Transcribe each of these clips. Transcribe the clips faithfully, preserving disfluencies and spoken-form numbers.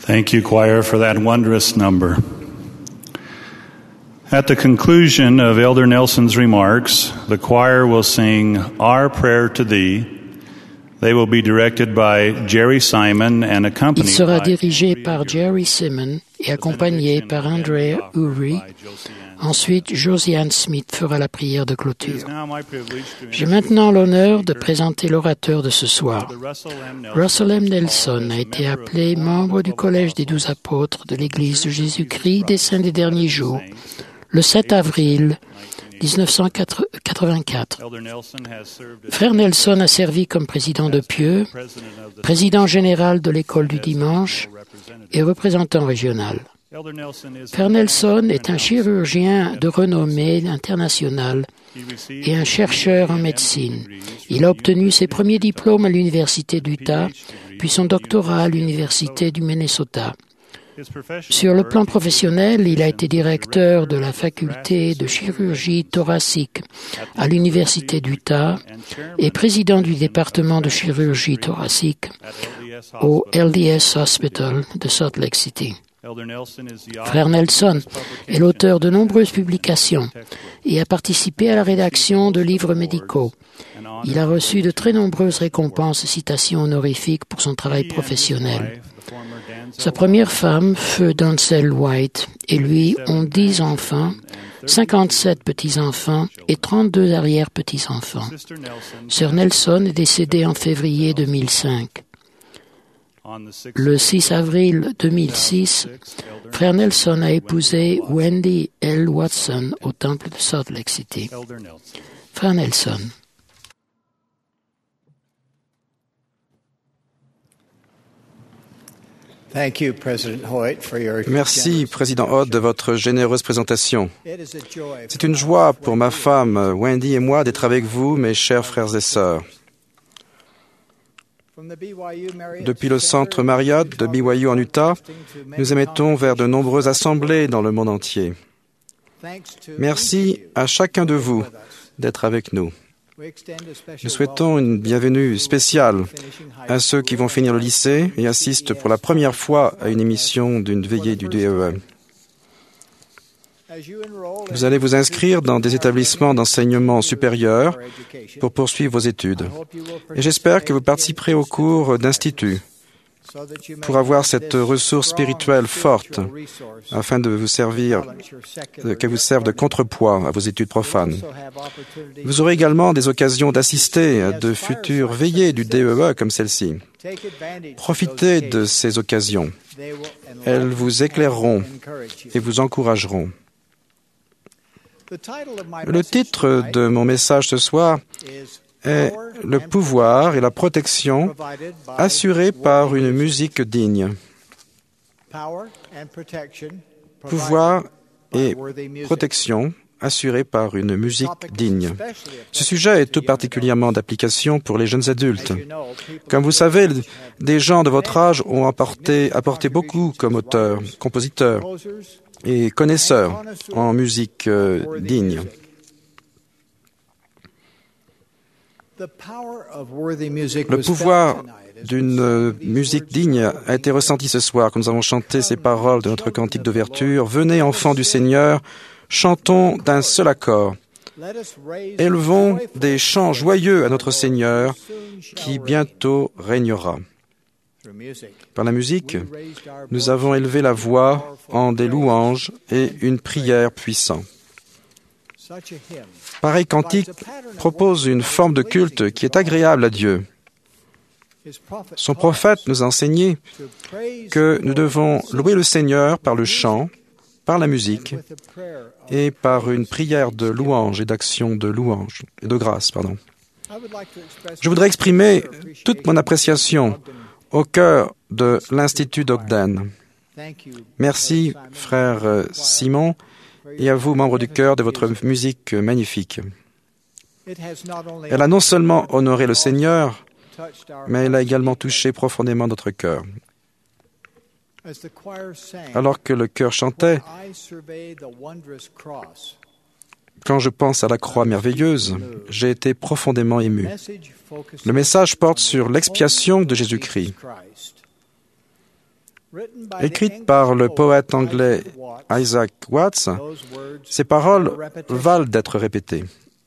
Thank you, choir, for that wondrous number. At the conclusion of Elder Nelson's remarks, the choir will sing Our Prayer to Thee. They will be directed by Jerry Simon and accompanied Il sera by dirigé par Jerry Simon et accompagné par Andrea Uri. Ensuite, Josiane Smith fera la prière de clôture. J'ai maintenant l'honneur de présenter l'orateur de ce soir. Russell M. Nelson a été appelé membre du Collège des Douze Apôtres de l'Église de Jésus-Christ des Saints des Derniers Jours, le sept avril dix-neuf cent quatre-vingt-quatre. Frère Nelson a servi comme président de Pieux, président général de l'École du Dimanche et représentant régional. Frère Nelson est un chirurgien de renommée internationale et un chercheur en médecine. Il a obtenu ses premiers diplômes à l'Université d'Utah, puis son doctorat à l'Université du Minnesota. Sur le plan professionnel, il a été directeur de la faculté de chirurgie thoracique à l'Université d'Utah et président du département de chirurgie thoracique au L D S Hospital de Salt Lake City. Frère Nelson est l'auteur de nombreuses publications et a participé à la rédaction de livres médicaux. Il a reçu de très nombreuses récompenses et citations honorifiques pour son travail professionnel. Sa première femme, Feu Dancel White, et lui ont dix enfants, cinquante-sept petits-enfants et trente-deux arrière-petits-enfants. Sœur Nelson est décédée en février deux mille cinq. Le six avril deux mille six, Frère Nelson a épousé Wendy L. Watson au temple de Salt Lake City. Frère Nelson. Merci, Président Hoyt, de votre généreuse présentation. C'est une joie pour ma femme, Wendy et moi, d'être avec vous, mes chers frères et sœurs. Depuis le centre Marriott de B Y U en Utah, nous émettons vers de nombreuses assemblées dans le monde entier. Merci à chacun de vous d'être avec nous. Nous souhaitons une bienvenue spéciale à ceux qui vont finir le lycée et assistent pour la première fois à une émission d'une veillée du D E E. Vous allez vous inscrire dans des établissements d'enseignement supérieur pour poursuivre vos études. Et j'espère que vous participerez aux cours d'institut pour avoir cette ressource spirituelle forte afin de vous servir, qu'elle vous serve de contrepoids à vos études profanes. Vous aurez également des occasions d'assister à de futures veillées du D E E comme celle-ci. Profitez de ces occasions. Elles vous éclaireront et vous encourageront. Le titre de mon message ce soir est « Le pouvoir et la protection assurés par une musique digne ». Pouvoir et protection assurés par une musique digne. Ce sujet est tout particulièrement d'application pour les jeunes adultes. Comme vous savez, des gens de votre âge ont apporté, apporté beaucoup comme auteurs, compositeurs et connaisseurs en musique euh, digne. Le pouvoir d'une euh, musique digne a été ressenti ce soir quand nous avons chanté ces paroles de notre cantique d'ouverture. « Venez, enfants du Seigneur, chantons d'un seul accord. Élevons des chants joyeux à notre Seigneur qui bientôt régnera. » Par la musique, nous avons élevé la voix en des louanges et une prière puissante. Pareil cantique propose une forme de culte qui est agréable à Dieu. Son prophète nous a enseigné que nous devons louer le Seigneur par le chant, par la musique et par une prière de louange et d'action de louange et de grâce, pardon. Je voudrais exprimer toute mon appréciation au cœur de l'Institut d'Ogden. Merci, frère Simon, et à vous, membres du chœur, de votre musique magnifique. Elle a non seulement honoré le Seigneur, mais elle a également touché profondément notre cœur. Alors que le chœur chantait, quand je pense à la croix merveilleuse, j'ai été profondément ému. Le message porte sur l'expiation de Jésus-Christ. Écrites par le poète anglais Isaac Watts, ces paroles valent d'être répétées.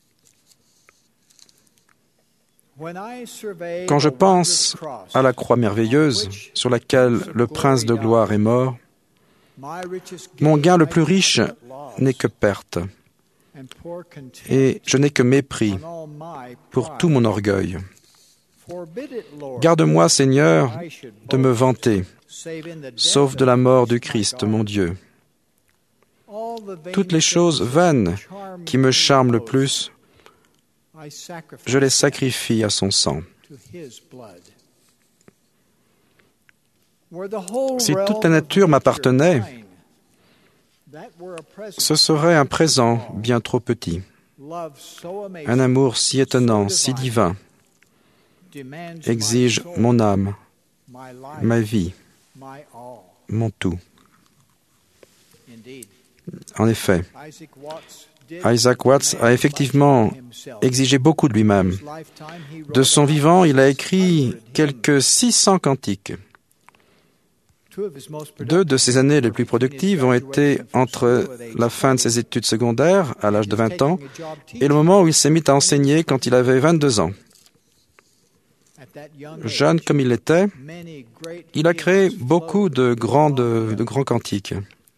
Quand je pense à la croix merveilleuse sur laquelle le Prince de gloire est mort, mon gain le plus riche n'est que perte, et je n'ai que mépris pour tout mon orgueil. Garde-moi, Seigneur, de me vanter, sauf de la mort du Christ, mon Dieu. Toutes les choses vaines qui me charment le plus, je les sacrifie à son sang. Si toute la nature m'appartenait, ce serait un présent bien trop petit. Un amour si étonnant, si divin, exige mon âme, ma vie, mon tout. En effet, Isaac Watts a effectivement exigé beaucoup de lui-même. De son vivant, il a écrit quelques six cents cantiques. Deux de ses années les plus productives ont été entre la fin de ses études secondaires, à l'âge de vingt ans, et le moment où il s'est mis à enseigner quand il avait vingt-deux ans. Jeune comme il l'était, il a créé beaucoup de grands, de, de grands cantiques.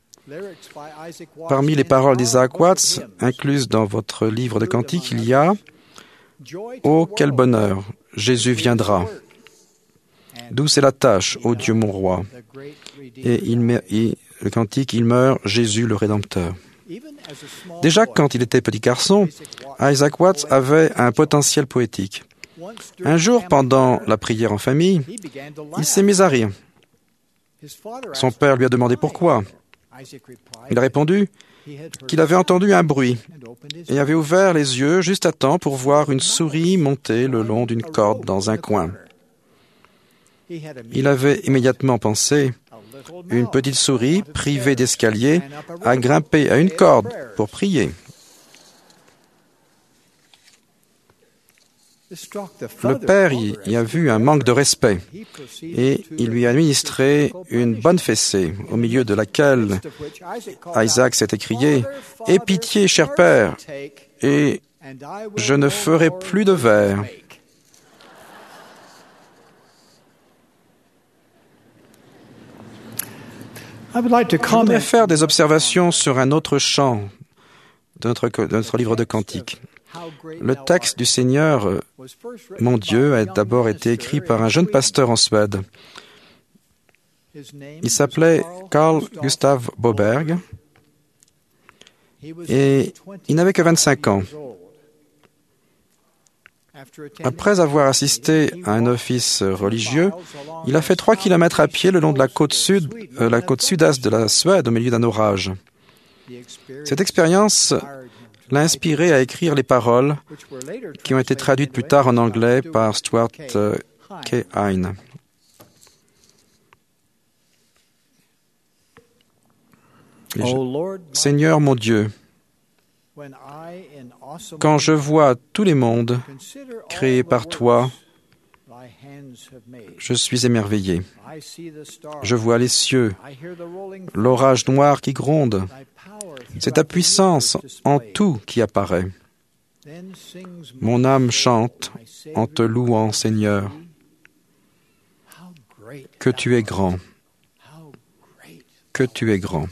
Parmi les paroles d'Isaac Watts, incluses dans votre livre de cantiques, il y a « Oh, quel bonheur, Jésus viendra ! Douce est la tâche, ô Dieu mon roi !» Et il me, il, le cantique « Il meurt, Jésus le Rédempteur ». Déjà, quand il était petit garçon, Isaac Watts avait un potentiel poétique. Un jour, pendant la prière en famille, il s'est mis à rire. Son père lui a demandé pourquoi. Il a répondu qu'il avait entendu un bruit et avait ouvert les yeux juste à temps pour voir une souris monter le long d'une corde dans un coin. Il avait immédiatement pensé, une petite souris privée d'escalier a grimpé à une corde pour prier. Le père y, y a vu un manque de respect et il lui a administré une bonne fessée au milieu de laquelle Isaac s'est écrié « Aie pitié, cher père, et je ne ferai plus de vers. » Je voudrais faire des observations sur un autre chant de notre, de notre livre de cantiques. Le texte du Seigneur, mon Dieu, a d'abord été écrit par un jeune pasteur en Suède. Il s'appelait Carl Gustav Boberg et il n'avait que vingt-cinq ans. Après avoir assisté à un office religieux, il a fait trois kilomètres à pied le long de la côte sud, euh, la côte sud-est de la Suède au milieu d'un orage. Cette expérience l'a inspiré à écrire les paroles qui ont été traduites plus tard en anglais par Stuart euh, K. Hine. Je, Seigneur mon Dieu, quand je vois tous les mondes créés par toi, je suis émerveillé. Je vois les cieux, l'orage noir qui gronde. C'est ta puissance en tout qui apparaît. Mon âme chante en te louant, Seigneur. Que tu es grand. Que tu es grand.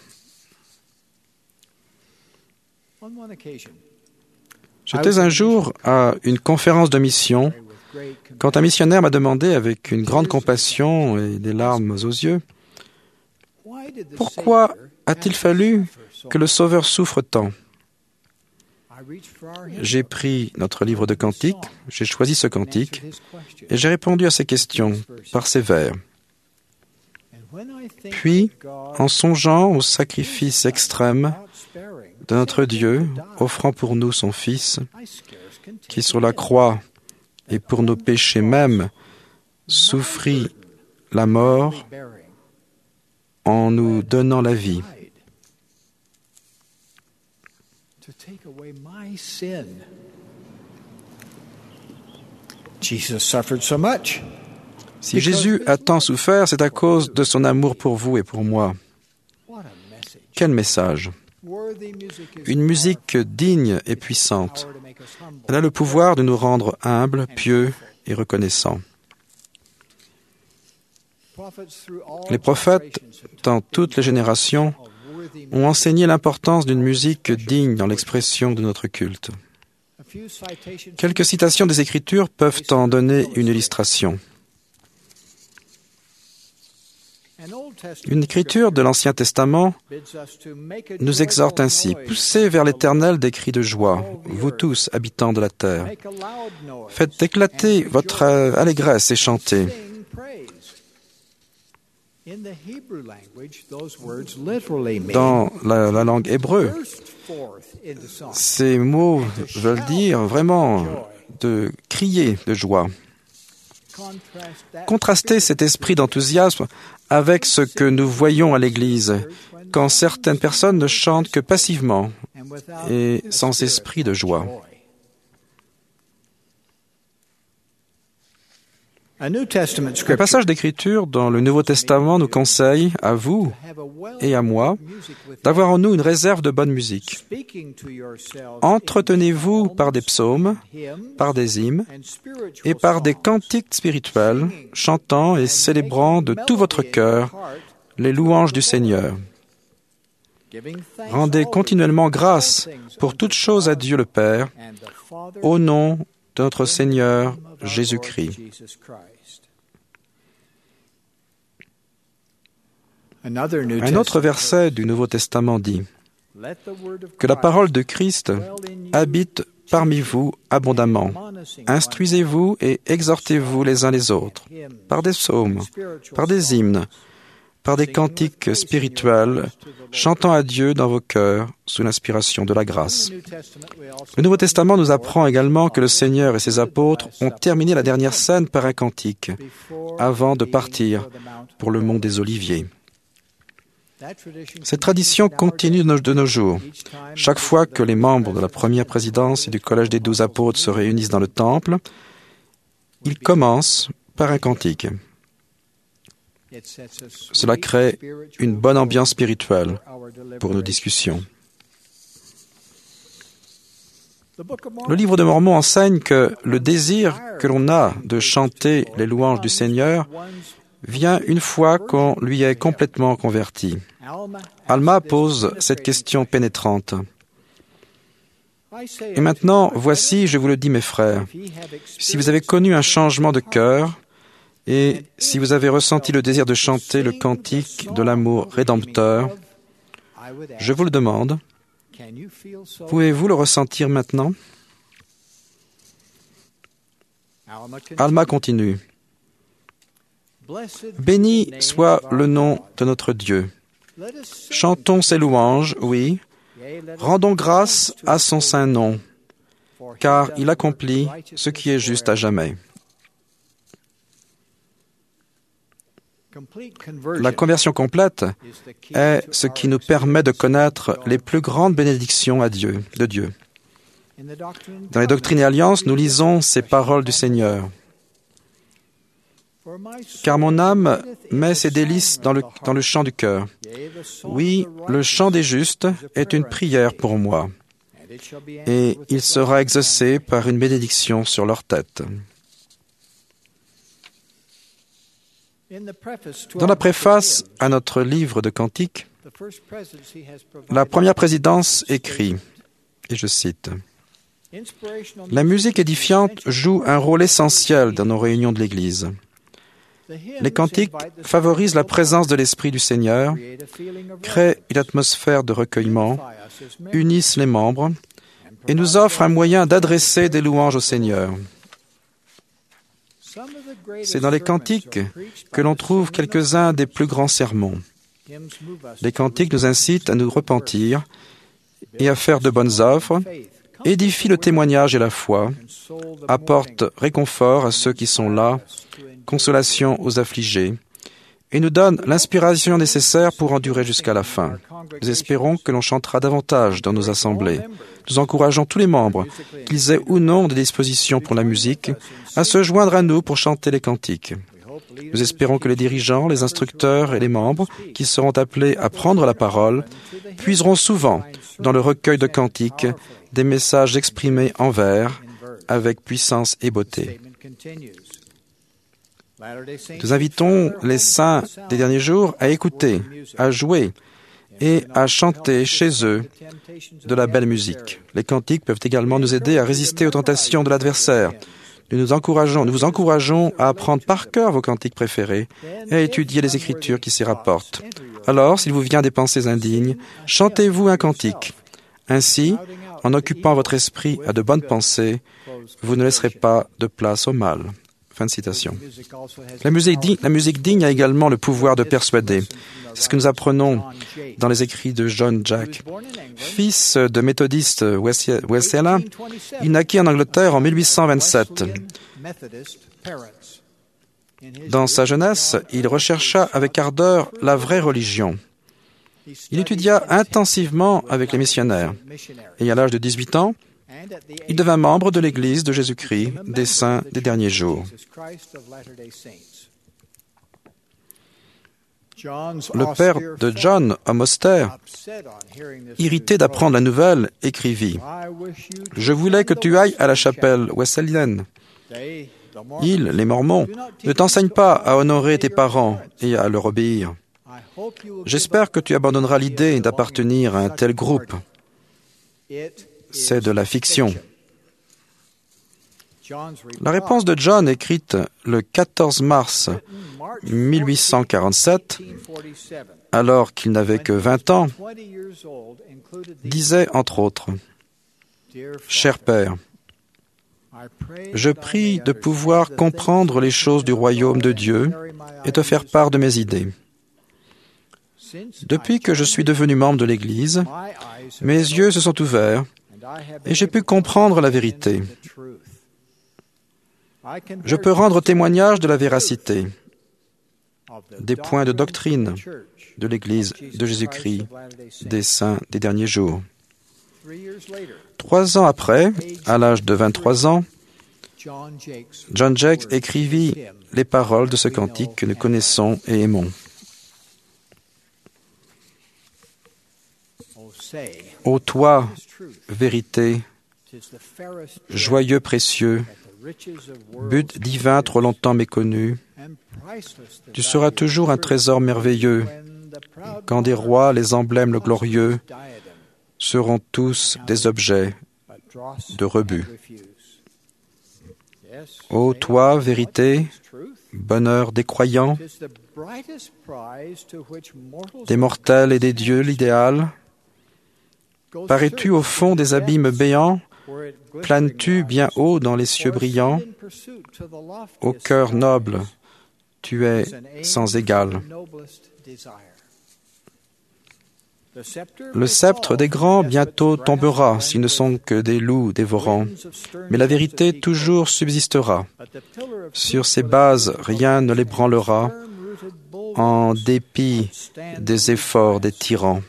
J'étais un jour à une conférence de mission quand un missionnaire m'a demandé avec une grande compassion et des larmes aux yeux, « Pourquoi a-t-il fallu que le Sauveur souffre tant ?» J'ai pris notre livre de cantiques, j'ai choisi ce cantique et j'ai répondu à ces questions par ces vers. Puis, en songeant au sacrifice extrême de notre Dieu, offrant pour nous son Fils, qui sur la croix et pour nos péchés même souffrit la mort en nous donnant la vie. Si Jésus a tant souffert, c'est à cause de son amour pour vous et pour moi. Quel message! Une musique digne et puissante. Elle a le pouvoir de nous rendre humbles, pieux et reconnaissants. Les prophètes, dans toutes les générations, ont enseigné l'importance d'une musique digne dans l'expression de notre culte. Quelques citations des Écritures peuvent en donner une illustration. Une écriture de l'Ancien Testament nous exhorte ainsi: « Poussez vers l'Éternel des cris de joie, vous tous, habitants de la terre. Faites éclater votre allégresse et chantez. » Dans la, la langue hébreu, ces mots veulent dire vraiment de crier de joie. Contrastez cet esprit d'enthousiasme avec ce que nous voyons à l'Église, quand certaines personnes ne chantent que passivement et sans esprit de joie. Le passage d'Écriture dans le Nouveau Testament nous conseille, à vous et à moi, d'avoir en nous une réserve de bonne musique. Entretenez-vous par des psaumes, par des hymnes et par des cantiques spirituels, chantant et célébrant de tout votre cœur les louanges du Seigneur. Rendez continuellement grâce pour toutes choses à Dieu le Père, au nom de notre Seigneur Jésus-Christ. Un autre verset du Nouveau Testament dit que la parole de Christ habite parmi vous abondamment. Instruisez-vous et exhortez-vous les uns les autres, par des psaumes, par des hymnes, par des cantiques spirituels, chantant à Dieu dans vos cœurs sous l'inspiration de la grâce. Le Nouveau Testament nous apprend également que le Seigneur et ses apôtres ont terminé la dernière scène par un cantique, avant de partir pour le mont des Oliviers. Cette tradition continue de nos jours. Chaque fois que les membres de la première présidence et du Collège des douze apôtres se réunissent dans le temple, ils commencent par un cantique. Cela crée une bonne ambiance spirituelle pour nos discussions. Le livre de Mormon enseigne que le désir que l'on a de chanter les louanges du Seigneur vient une fois qu'on lui est complètement converti. Alma pose cette question pénétrante. Et maintenant, voici, je vous le dis, mes frères, si vous avez connu un changement de cœur, et si vous avez ressenti le désir de chanter le cantique de l'amour rédempteur, je vous le demande, pouvez-vous le ressentir maintenant? Alma continue. Béni soit le nom de notre Dieu. Chantons ses louanges, oui. Rendons grâce à son saint nom, car il accomplit ce qui est juste à jamais. La conversion complète est ce qui nous permet de connaître les plus grandes bénédictions à Dieu, de Dieu. Dans les Doctrines et Alliances, nous lisons ces paroles du Seigneur. Car mon âme met ses délices dans le, dans le chant du cœur. Oui, le chant des justes est une prière pour moi, et il sera exaucé par une bénédiction sur leur tête. Dans la préface à notre livre de cantiques, la première présidence écrit, et je cite, « La musique édifiante joue un rôle essentiel dans nos réunions de l'Église. Les cantiques favorisent la présence de l'Esprit du Seigneur, créent une atmosphère de recueillement, unissent les membres et nous offrent un moyen d'adresser des louanges au Seigneur. C'est dans les cantiques que l'on trouve quelques-uns des plus grands sermons. Les cantiques nous incitent à nous repentir et à faire de bonnes œuvres, édifient le témoignage et la foi, apportent réconfort à ceux qui sont là, consolation aux affligés, et nous donne l'inspiration nécessaire pour endurer jusqu'à la fin. Nous espérons que l'on chantera davantage dans nos assemblées. Nous encourageons tous les membres, qu'ils aient ou non des dispositions pour la musique, à se joindre à nous pour chanter les cantiques. Nous espérons que les dirigeants, les instructeurs et les membres qui seront appelés à prendre la parole puiseront souvent dans le recueil de cantiques des messages exprimés en vers avec puissance et beauté. Nous invitons les saints des derniers jours à écouter, à jouer et à chanter chez eux de la belle musique. Les cantiques peuvent également nous aider à résister aux tentations de l'adversaire. Nous nous encourageons, nous vous encourageons à apprendre par cœur vos cantiques préférés et à étudier les Écritures qui s'y rapportent. Alors, s'il vous vient des pensées indignes, chantez-vous un cantique. Ainsi, en occupant votre esprit à de bonnes pensées, vous ne laisserez pas de place au mal. Fin de citation. La musique, digne, la musique digne a également le pouvoir de persuader. C'est ce que nous apprenons dans les écrits de John Jack. Fils de méthodiste Wesleyan, il naquit en Angleterre en mille huit cent vingt-sept. Dans sa jeunesse, il rechercha avec ardeur la vraie religion. Il étudia intensivement avec les missionnaires. Et à l'âge de dix-huit ans, il devint membre de l'Église de Jésus-Christ des Saints des derniers jours. Le père de John, homme austère, irrité d'apprendre la nouvelle, écrivit « Je voulais que tu ailles à la chapelle wesleyenne. Ils, les Mormons, ne t'enseignent pas à honorer tes parents et à leur obéir. J'espère que tu abandonneras l'idée d'appartenir à un tel groupe. C'est de la fiction. » La réponse de John, écrite le quatorze mars mille huit cent quarante-sept, alors qu'il n'avait que vingt ans, disait entre autres « Cher Père, je prie de pouvoir comprendre les choses du royaume de Dieu et te faire part de mes idées. Depuis que je suis devenu membre de l'Église, mes yeux se sont ouverts et j'ai pu comprendre la vérité. Je peux rendre témoignage de la véracité des points de doctrine de l'Église de Jésus-Christ des Saints des derniers jours. » Trois ans après, à l'âge de vingt-trois ans, John Jakes écrivit les paroles de ce cantique que nous connaissons et aimons. Ô toi, vérité, joyeux précieux, but divin trop longtemps méconnu, tu seras toujours un trésor merveilleux, quand des rois, les emblèmes, le glorieux, seront tous des objets de rebut. Ô toi, vérité, bonheur des croyants, des mortels et des dieux, l'idéal, parais-tu au fond des abîmes béants, planes-tu bien haut dans les cieux brillants, au cœur noble, tu es sans égal. Le sceptre des grands bientôt tombera s'ils ne sont que des loups dévorants, mais la vérité toujours subsistera. Sur ses bases, rien ne l'ébranlera, en dépit des efforts des tyrans.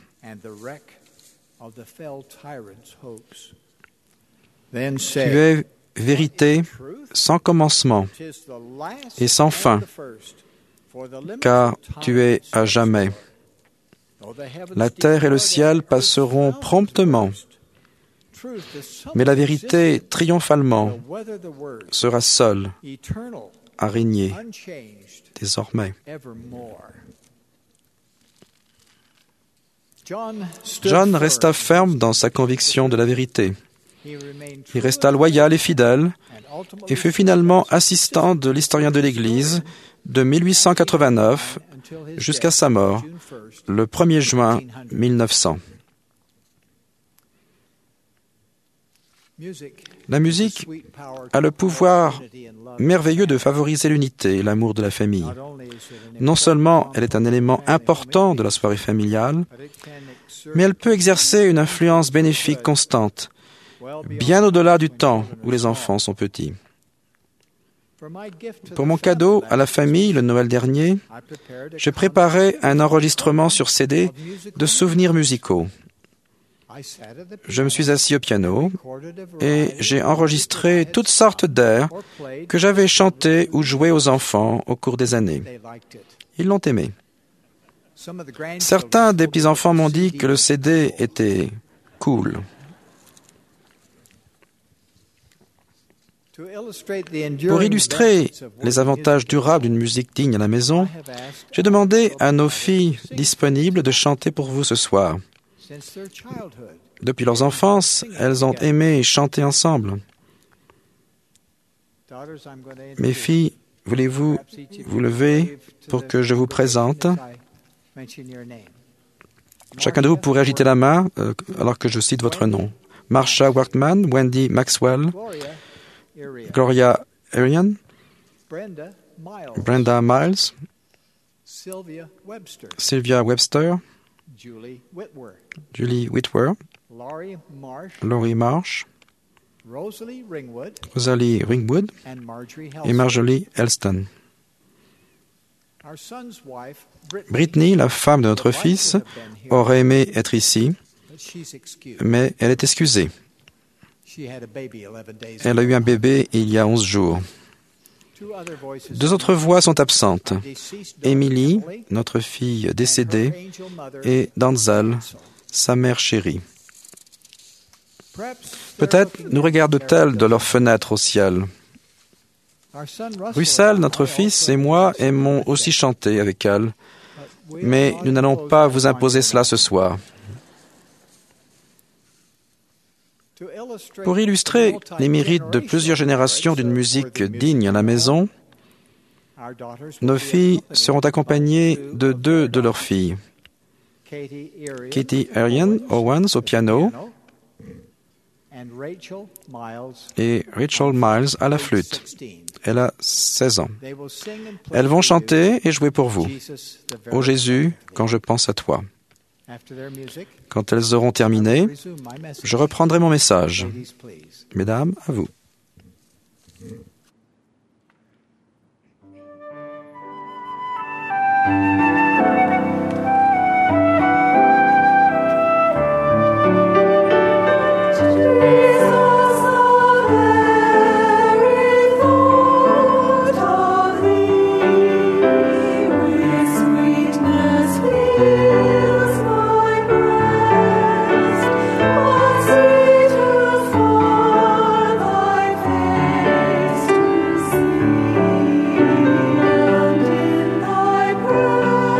Tu es vérité sans commencement et sans fin, car tu es à jamais. La terre et le ciel passeront promptement, mais la vérité triomphalement sera seule à régner désormais. John resta ferme dans sa conviction de la vérité. Il resta loyal et fidèle et fut finalement assistant de l'historien de l'Église de mille huit cent quatre-vingt-neuf jusqu'à sa mort, le premier juin mille neuf cents. La musique a le pouvoir merveilleux de favoriser l'unité et l'amour de la famille. Non seulement elle est un élément important de la soirée familiale, mais elle peut exercer une influence bénéfique constante, bien au-delà du temps où les enfants sont petits. Pour mon cadeau à la famille le Noël dernier, j'ai préparé un enregistrement sur C D de souvenirs musicaux. je me suis assis au piano et j'ai enregistré toutes sortes d'airs que j'avais chantés ou joués aux enfants au cours des années. Ils l'ont aimé. Certains des petits-enfants m'ont dit que le C D était cool. Pour illustrer les avantages durables d'une musique digne à la maison, j'ai demandé à nos filles disponibles de chanter pour vous ce soir. Depuis leur enfance, elles ont aimé chanter ensemble. Mes filles, voulez-vous vous lever pour que je vous présente? Chacun de vous pourrait agiter la main euh, alors que je cite votre nom. Marsha Workman, Wendy Maxwell, Gloria Arian, Brenda Miles, Sylvia Webster, Julie Whitwer, Laurie Marsh, Rosalie Ringwood et Marjorie Elston. Brittany, la femme de notre fils, aurait aimé être ici, mais elle est excusée. Elle a eu un bébé il y a onze jours. Deux autres voix sont absentes. Emily, notre fille décédée, et Danzal, sa mère chérie. Peut-être nous regardent-elles de leur fenêtre au ciel. Russell, notre fils, et moi aimons aussi chanter avec elle, mais nous n'allons pas vous imposer cela ce soir. Pour illustrer les mérites de plusieurs générations d'une musique digne à la maison, nos filles seront accompagnées de deux de leurs filles. Katie Arian Owens au piano et Rachel Miles à la flûte. Elle a seize ans. Elles vont chanter et jouer pour vous. Ô Jésus, quand je pense à toi. Quand elles auront terminé, je reprendrai mon message. Mesdames, à vous. Thy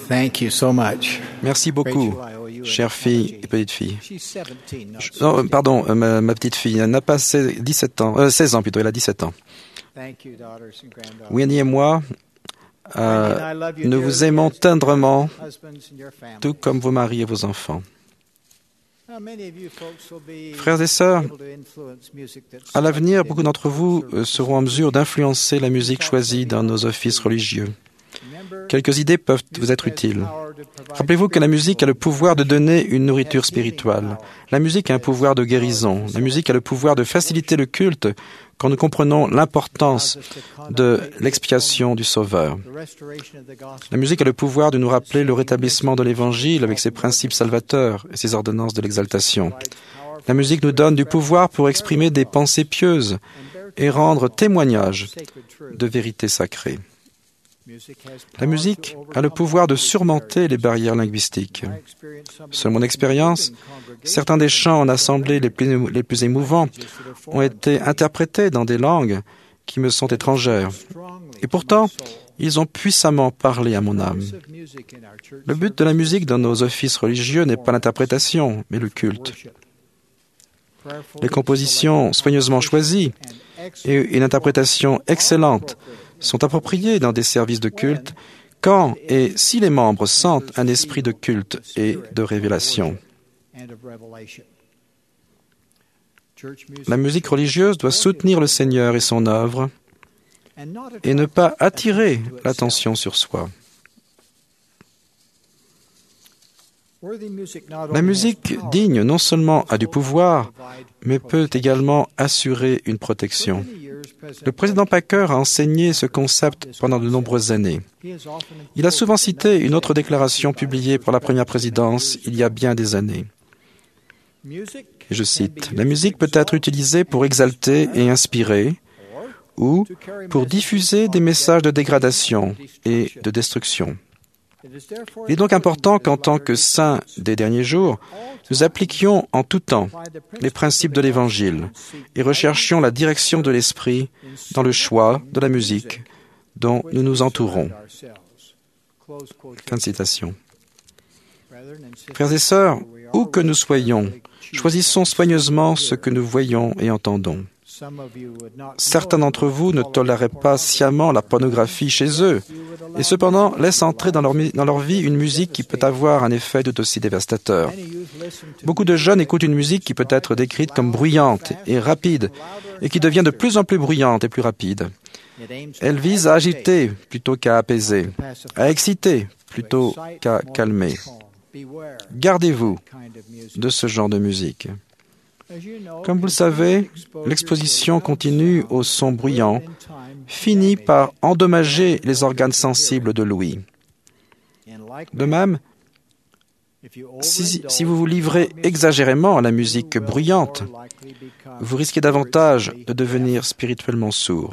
Thank you so much. Merci beaucoup, chère fille et petite fille. Je, non, pardon, euh, ma, ma petite fille, elle n'a pas dix-sept ans, euh, seize ans plutôt, elle a dix-sept ans. Winnie et moi, euh, nous vous aimons tendrement, tout comme vos maris et vos enfants. Frères et sœurs, à l'avenir, beaucoup d'entre vous seront en mesure d'influencer la musique choisie dans nos offices religieux. Quelques idées peuvent vous être utiles. Rappelez-vous que la musique a le pouvoir de donner une nourriture spirituelle. La musique a un pouvoir de guérison. La musique a le pouvoir de faciliter le culte quand nous comprenons l'importance de l'expiation du Sauveur. La musique a le pouvoir de nous rappeler le rétablissement de l'Évangile avec ses principes salvateurs et ses ordonnances de l'exaltation. La musique nous donne du pouvoir pour exprimer des pensées pieuses et rendre témoignage de vérités sacrées. La musique a le pouvoir de surmonter les barrières linguistiques. Selon mon expérience, certains des chants en assemblée les plus, les plus émouvants ont été interprétés dans des langues qui me sont étrangères. Et pourtant, ils ont puissamment parlé à mon âme. Le but de la musique dans nos offices religieux n'est pas l'interprétation, mais le culte. Les compositions soigneusement choisies et une interprétation excellente sont appropriées dans des services de culte quand et si les membres sentent un esprit de culte et de révélation. La musique religieuse doit soutenir le Seigneur et son œuvre et ne pas attirer l'attention sur soi. La musique digne non seulement a du pouvoir, mais peut également assurer une protection. Le président Packer a enseigné ce concept pendant de nombreuses années. Il a souvent cité une autre déclaration publiée par la première présidence il y a bien des années. Je cite, « La musique peut être utilisée pour exalter et inspirer, ou pour diffuser des messages de dégradation et de destruction. Il est donc important qu'en tant que saints des derniers jours, nous appliquions en tout temps les principes de l'Évangile et recherchions la direction de l'Esprit dans le choix de la musique dont nous nous entourons. » Fin de citation. Frères et sœurs, où que nous soyons, choisissons soigneusement ce que nous voyons et entendons. Certains d'entre vous ne toléreraient pas sciemment la pornographie chez eux, et cependant laissent entrer dans leur, dans leur vie une musique qui peut avoir un effet tout aussi dévastateur. Beaucoup de jeunes écoutent une musique qui peut être décrite comme bruyante et rapide, et qui devient de plus en plus bruyante et plus rapide. Elle vise à agiter plutôt qu'à apaiser, à exciter plutôt qu'à calmer. Gardez-vous de ce genre de musique. Comme vous le savez, l'exposition continue au son bruyant finit par endommager les organes sensibles de l'ouïe. De même, si, si vous vous livrez exagérément à la musique bruyante, vous risquez davantage de devenir spirituellement sourd.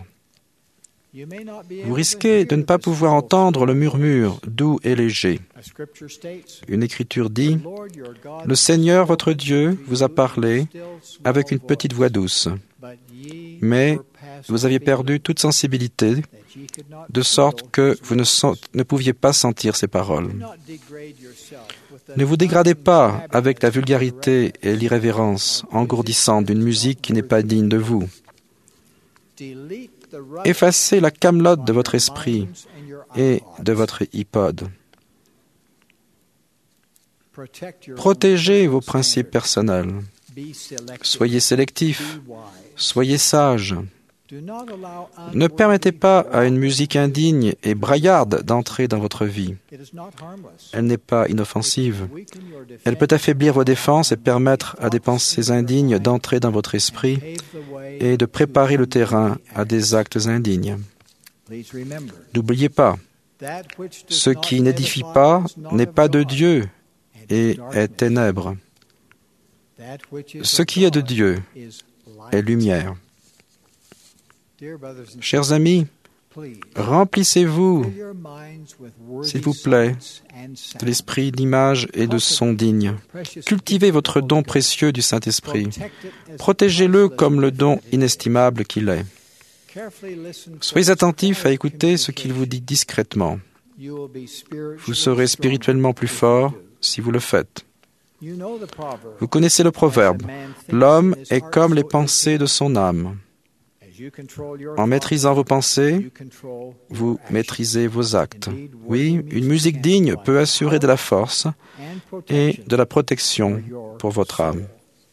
Vous risquez de ne pas pouvoir entendre le murmure doux et léger. Une écriture dit, « Le Seigneur, votre Dieu, vous a parlé avec une petite voix douce, mais vous aviez perdu toute sensibilité, de sorte que vous ne, sent, ne pouviez pas sentir ses paroles. Ne vous dégradez pas avec la vulgarité et l'irrévérence engourdissante d'une musique qui n'est pas digne de vous. Effacez la camelote de votre esprit et de votre iPod. Protégez vos principes personnels. Soyez sélectifs. Soyez sages. Ne permettez pas à une musique indigne et braillarde d'entrer dans votre vie. Elle n'est pas inoffensive. Elle peut affaiblir vos défenses et permettre à des pensées indignes d'entrer dans votre esprit et de préparer le terrain à des actes indignes. N'oubliez pas, ce qui n'édifie pas n'est pas de Dieu et est ténèbres. Ce qui est de Dieu est lumière. Chers amis, remplissez-vous, s'il vous plaît, de l'esprit d'image et de son digne. Cultivez votre don précieux du Saint-Esprit. Protégez-le comme le don inestimable qu'il est. Soyez attentifs à écouter ce qu'il vous dit discrètement. Vous serez spirituellement plus fort si vous le faites. Vous connaissez le proverbe, l'homme est comme les pensées de son âme. En maîtrisant vos pensées, vous maîtrisez vos actes. Oui, une musique digne peut assurer de la force et de la protection pour votre âme.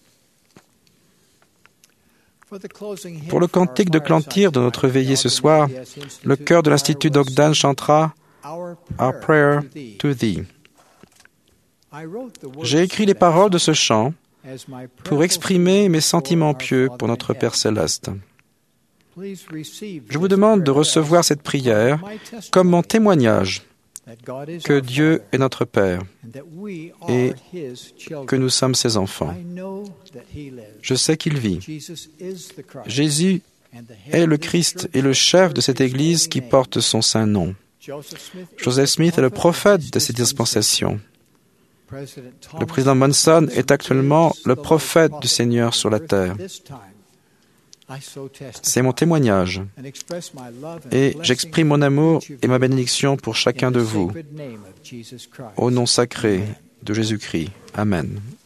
Pour le cantique de Clantyre de notre veillée ce soir, le chœur de l'Institut d'Ogden chantera « Our prayer to Thee ». J'ai écrit les paroles de ce chant pour exprimer mes sentiments pieux pour notre Père céleste. Je vous demande de recevoir cette prière comme mon témoignage que Dieu est notre Père et que nous sommes ses enfants. Je sais qu'il vit. Jésus est le Christ et le chef de cette Église qui porte son saint nom. Joseph Smith est le prophète de cette dispensation. Le président Monson est actuellement le prophète du Seigneur sur la terre. C'est mon témoignage et j'exprime mon amour et ma bénédiction pour chacun de vous. Au nom sacré de Jésus-Christ. Amen.